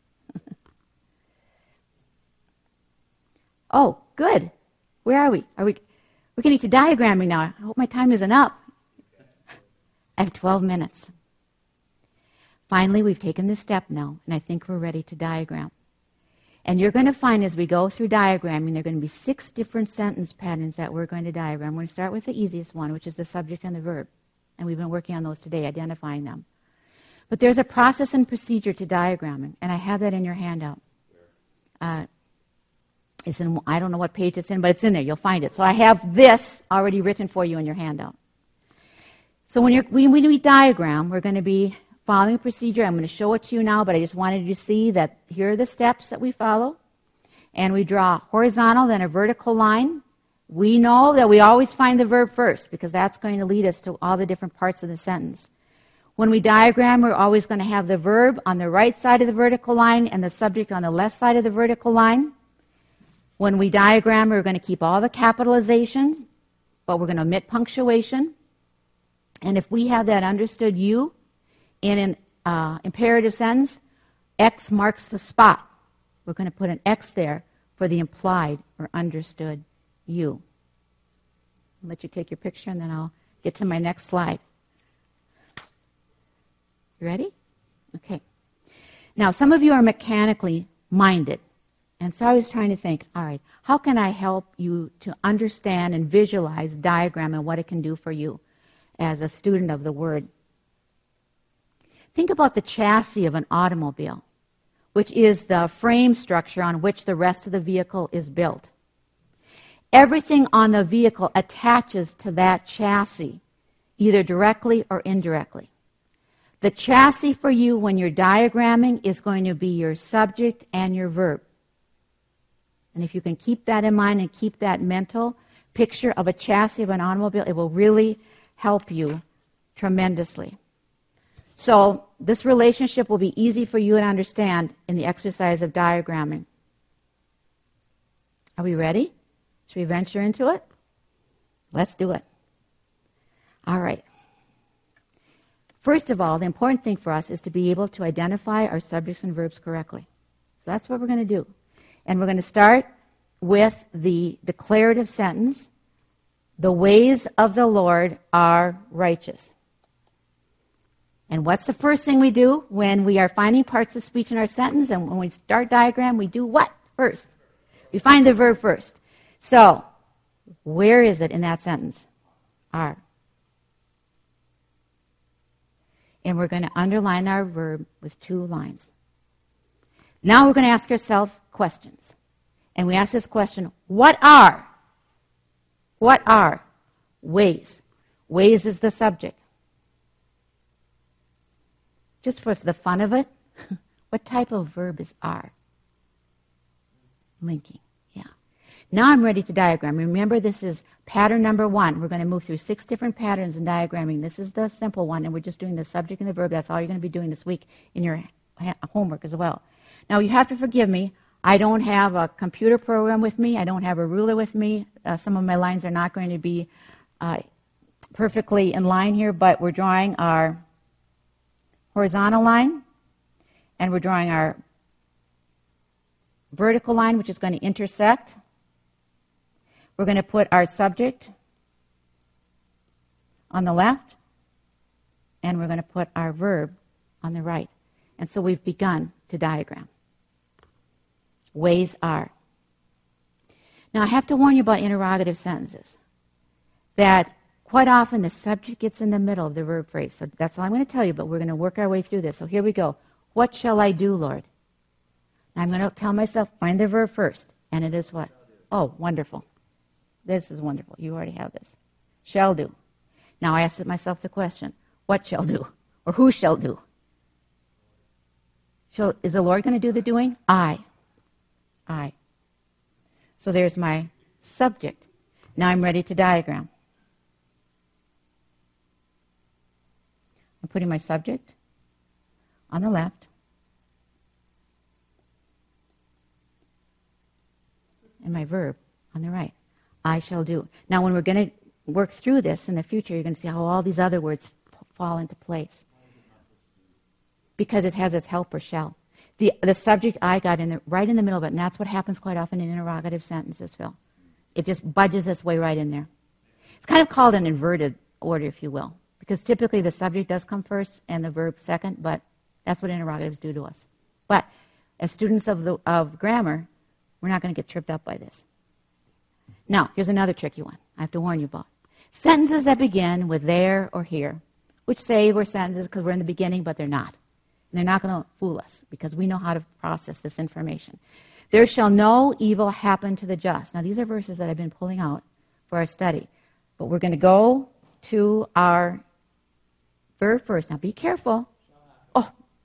Oh, good. Where are we? We're getting to diagramming now. I hope my time isn't up. I have 12 minutes. Finally, we've taken this step now, and I think we're ready to diagram. And you're going to find as we go through diagramming, there are going to be 6 different sentence patterns that we're going to diagram. We're going to start with the easiest one, which is the subject and the verb. And we've been working on those today, identifying them. But there's a process and procedure to diagramming, and I have that in your handout. It's in, I don't know what page it's in, but it's in there. You'll find it. So I have this already written for you in your handout. So when we diagram, we're going to be following a procedure. I'm going to show it to you now, but I just wanted you to see that here are the steps that we follow. And we draw a horizontal, then a vertical line. We know that we always find the verb first because that's going to lead us to all the different parts of the sentence. When we diagram, we're always going to have the verb on the right side of the vertical line and the subject on the left side of the vertical line. When we diagram, we're going to keep all the capitalizations, but we're going to omit punctuation. And if we have that understood you in an imperative sentence, X marks the spot. We're going to put an X there for the implied or understood you. I'll let you take your picture and then I'll get to my next slide. You ready? Okay. Now, some of you are mechanically minded. And so I was trying to think, all right, how can I help you to understand and visualize diagram and what it can do for you as a student of the Word? Think about the chassis of an automobile, which is the frame structure on which the rest of the vehicle is built. Everything on the vehicle attaches to that chassis, either directly or indirectly. The chassis for you when you're diagramming is going to be your subject and your verb. And if you can keep that in mind and keep that mental picture of a chassis of an automobile, it will really help you tremendously. So this relationship will be easy for you to understand in the exercise of diagramming. Are we ready? Should we venture into it? Let's do it. All right. First of all, the important thing for us is to be able to identify our subjects and verbs correctly. So that's what we're going to do. And we're going to start with the declarative sentence, the ways of the Lord are righteous. And what's the first thing we do when we are finding parts of speech in our sentence? And when we start diagram, we do what first? We find the verb first. So, where is it in that sentence? Are. And we're going to underline our verb with 2 lines. Now we're going to ask ourselves questions. And we ask this question, what are ways? Ways is the subject. Just for the fun of it, what type of verb is are? Linking, yeah. Now I'm ready to diagram. Remember, this is pattern number 1. We're going to move through 6 different patterns in diagramming. This is the simple one, and we're just doing the subject and the verb. That's all you're going to be doing this week in your homework as well. Now, you have to forgive me. I don't have a computer program with me. I don't have a ruler with me. Some of my lines are not going to be perfectly in line here, but we're drawing our horizontal line, and we're drawing our vertical line, which is going to intersect. We're going to put our subject on the left, and we're going to put our verb on the right. And so we've begun to diagram. Ways are. Now, I have to warn you about interrogative sentences, that quite often the subject gets in the middle of the verb phrase. So that's all I'm going to tell you, but we're going to work our way through this. So here we go. What shall I do, Lord? Now I'm going to tell myself, find the verb first. And it is what? Oh, wonderful. This is wonderful. You already have this. Shall do. Now I ask myself the question, what shall do? Or who shall do? Is the Lord going to do the doing? I. So there's my subject. Now I'm ready to diagram. I'm putting my subject on the left and my verb on the right. I shall do. Now when we're going to work through this in the future, you're going to see how all these other words fall into place. Because it has its helper, shall. The subject I got right in the middle of it, and that's what happens quite often in interrogative sentences, Phil. It just budges its way right in there. It's kind of called an inverted order, if you will, because typically the subject does come first and the verb second, but that's what interrogatives do to us. But as students of grammar, we're not going to get tripped up by this. Now, here's another tricky one I have to warn you about. Sentences that begin with there or here, which say we're sentences because we're in the beginning, but they're not. And they're not going to fool us because we know how to process this information. There shall no evil happen to the just. Now, these are verses that I've been pulling out for our study. But we're going to go to our verb first. Now, be careful. Oh.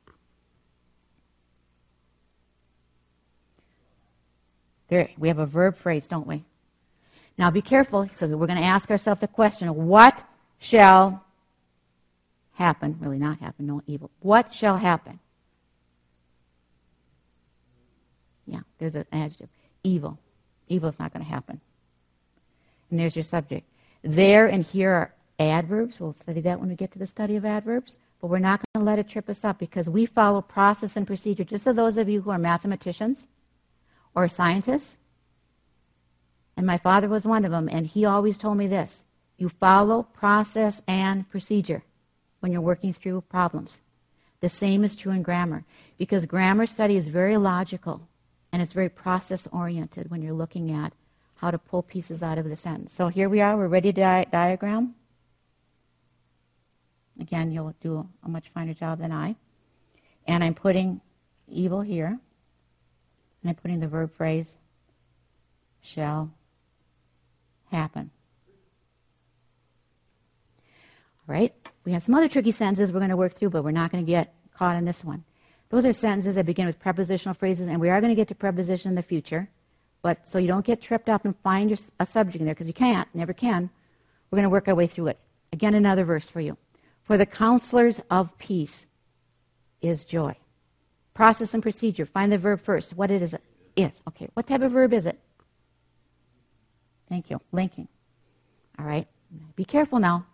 There, we have a verb phrase, don't we? Now, be careful. So we're going to ask ourselves the question, what shall happen? Really not happen, no evil. What shall happen? Yeah, there's an adjective. Evil. Evil's not going to happen. And there's your subject. There and here are adverbs. We'll study that when we get to the study of adverbs. But we're not going to let it trip us up because we follow process and procedure. Just so those of you who are mathematicians or scientists, and my father was one of them, and he always told me this: you follow process and procedure when you're working through problems. The same is true in grammar, because grammar study is very logical and it's very process-oriented when you're looking at how to pull pieces out of the sentence. So here we are, we're ready to diagram. Again, you'll do a much finer job than I. And I'm putting evil here, and I'm putting the verb phrase shall happen. All right? We have some other tricky sentences we're going to work through, but we're not going to get caught in this one. Those are sentences that begin with prepositional phrases, and we are going to get to preposition in the future. But so you don't get tripped up and find a subject in there, because you can't, never can. We're going to work our way through it. Again, another verse for you. For the counselors of peace is joy. Process and procedure. Find the verb first. What it is. Okay. What type of verb is it? Thank you. Linking. All right. Be careful now.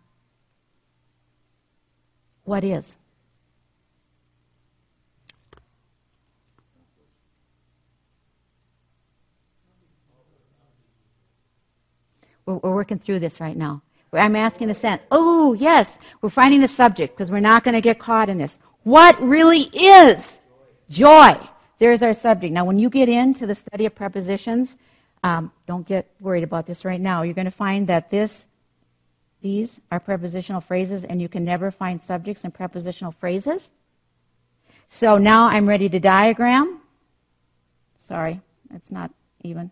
What is? We're working through this right now. I'm asking the sentence. Oh, yes. We're finding the subject because we're not going to get caught in this. What really is joy? There's our subject. Now, when you get into the study of prepositions, don't get worried about this right now. You're going to find that these are prepositional phrases, and you can never find subjects in prepositional phrases. So now I'm ready to diagram. Sorry, it's not even.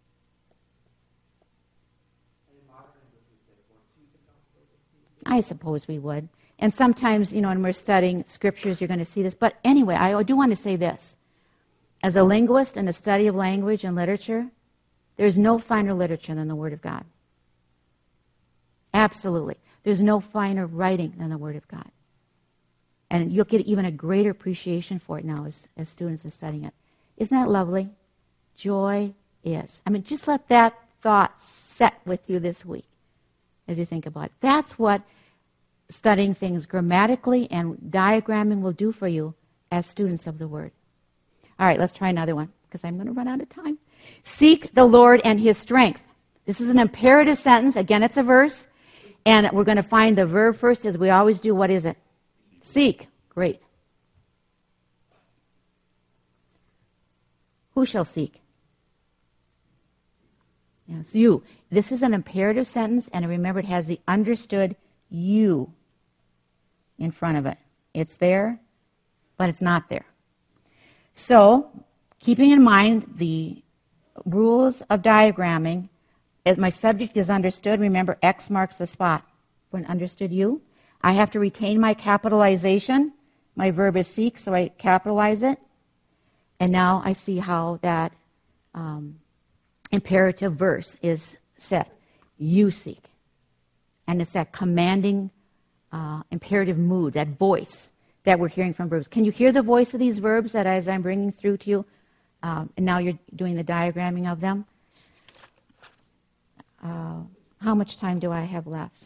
I suppose we would. And sometimes, when we're studying scriptures, you're going to see this. But anyway, I do want to say this. As a linguist and a study of language and literature, There's no finer literature than the Word of God. Absolutely. There's no finer writing than the Word of God. And you'll get even a greater appreciation for it now as students are studying it. Isn't that lovely? Joy is. I mean, just let that thought set with you this week as you think about it. That's what studying things grammatically and diagramming will do for you as students of the Word. All right, let's try another one because I'm going to run out of time. Seek the Lord and His strength. This is an imperative sentence. Again, it's a verse. And we're going to find the verb first as we always do. What is it? Seek. Great. Who shall seek? Yes, you. This is an imperative sentence, and remember it has the understood you in front of it. It's there, but it's not there. So, keeping in mind the rules of diagramming, as my subject is understood, remember X marks the spot for an understood you. I have to retain my capitalization. My verb is seek, so I capitalize it. And now I see how that imperative verse is set. You seek. And it's that commanding imperative mood, that voice that we're hearing from verbs. Can you hear the voice of these verbs that as I'm bringing through to you, and now you're doing the diagramming of them? How much time do I have left?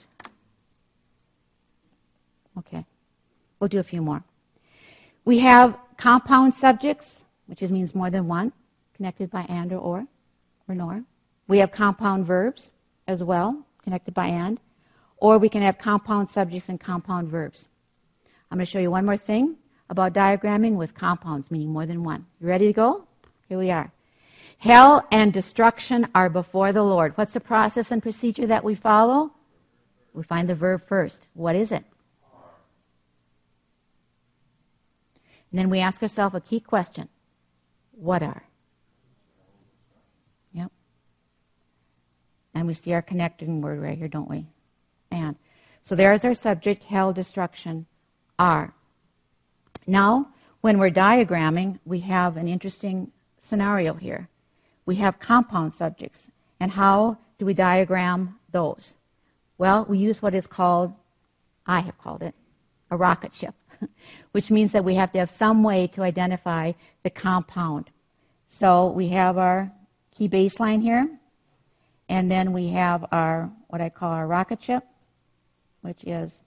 Okay. We'll do a few more. We have compound subjects, which means more than one, connected by and or nor. We have compound verbs as well, connected by and. Or we can have compound subjects and compound verbs. I'm going to show you one more thing about diagramming with compounds, meaning more than one. You ready to go? Here we are. Hell and destruction are before the Lord. What's the process and procedure that we follow? We find the verb first. What is it? And then we ask ourselves a key question. What are? Yep. And we see our connecting word right here, don't we? And. So there's our subject, hell, destruction, are. Now, when we're diagramming, we have an interesting scenario here. We have compound subjects. And how do we diagram those? Well, we use what is called, I have called it, a rocket ship, which means that we have to have some way to identify the compound. So we have our key baseline here, and then we have our, what I call our rocket ship, which is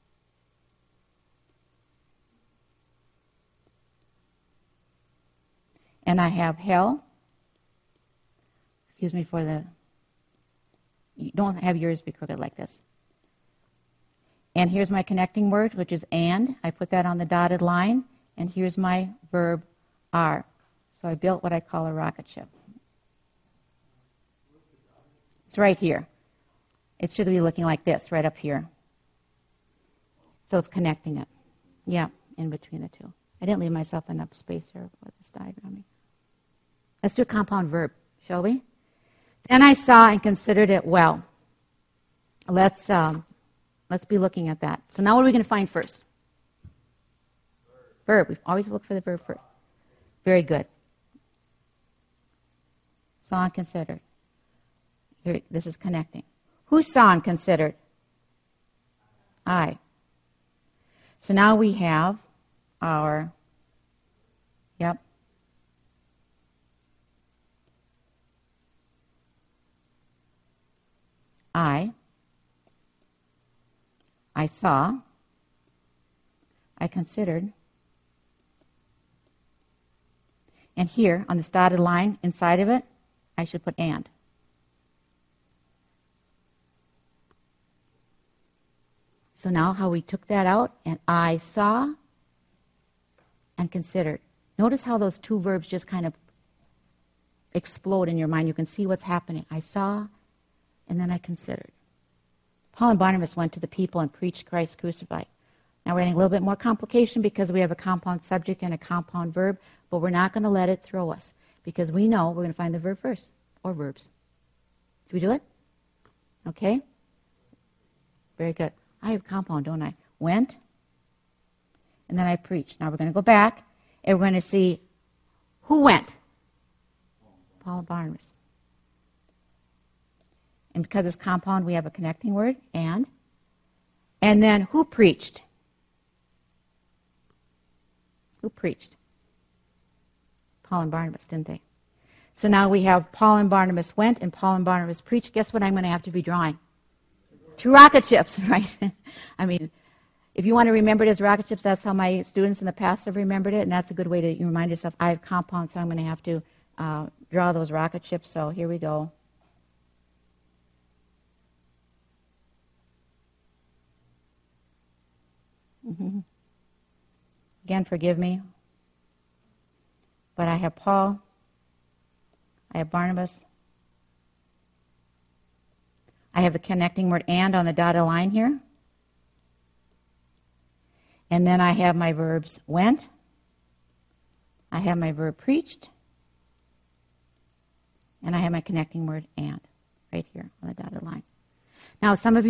and I have hell. Excuse me for the, you don't have yours be crooked like this. And here's my connecting word, which is and. I put that on the dotted line. And here's my verb are. So I built what I call a rocket ship. It's right here. It should be looking like this, right up here. So it's connecting it. Yeah, in between the two. I didn't leave myself enough space here for this diagramming. Let's do a compound verb, shall we? Then I saw and considered it well. Let's be looking at that. So now what are we going to find first? Verb. We always look for the verb first. Very good. Saw and considered. Here, this is connecting. Who saw and considered? I. So now we have our, yep. I saw, I considered, and here on this dotted line inside of it, I should put and. So now how we took that out, and I saw and considered. Notice how those two verbs just kind of explode in your mind. You can see what's happening. I saw, and then I considered. Paul and Barnabas went to the people and preached Christ crucified. Now we're getting a little bit more complication because we have a compound subject and a compound verb, but we're not going to let it throw us because we know we're going to find the verb first, or verbs. Do we do it? Okay? Very good. I have compound, don't I? Went, and then I preached. Now we're going to go back, and we're going to see who went. Paul and Barnabas. And because it's compound, we have a connecting word, and. And then who preached? Who preached? Paul and Barnabas, didn't they? So now we have Paul and Barnabas went and Paul and Barnabas preached. Guess what I'm going to have to be drawing? 2 rocket ships, right? I mean, if you want to remember it as rocket ships, that's how my students in the past have remembered it, and that's a good way to remind yourself, I have compound, so I'm going to have to draw those rocket ships. So here we go. Mm-hmm. Again, forgive me. But I have Paul. I have Barnabas. I have the connecting word and on the dotted line here. And then I have my verbs went. I have my verb preached. And I have my connecting word and right here on the dotted line. Now, some of you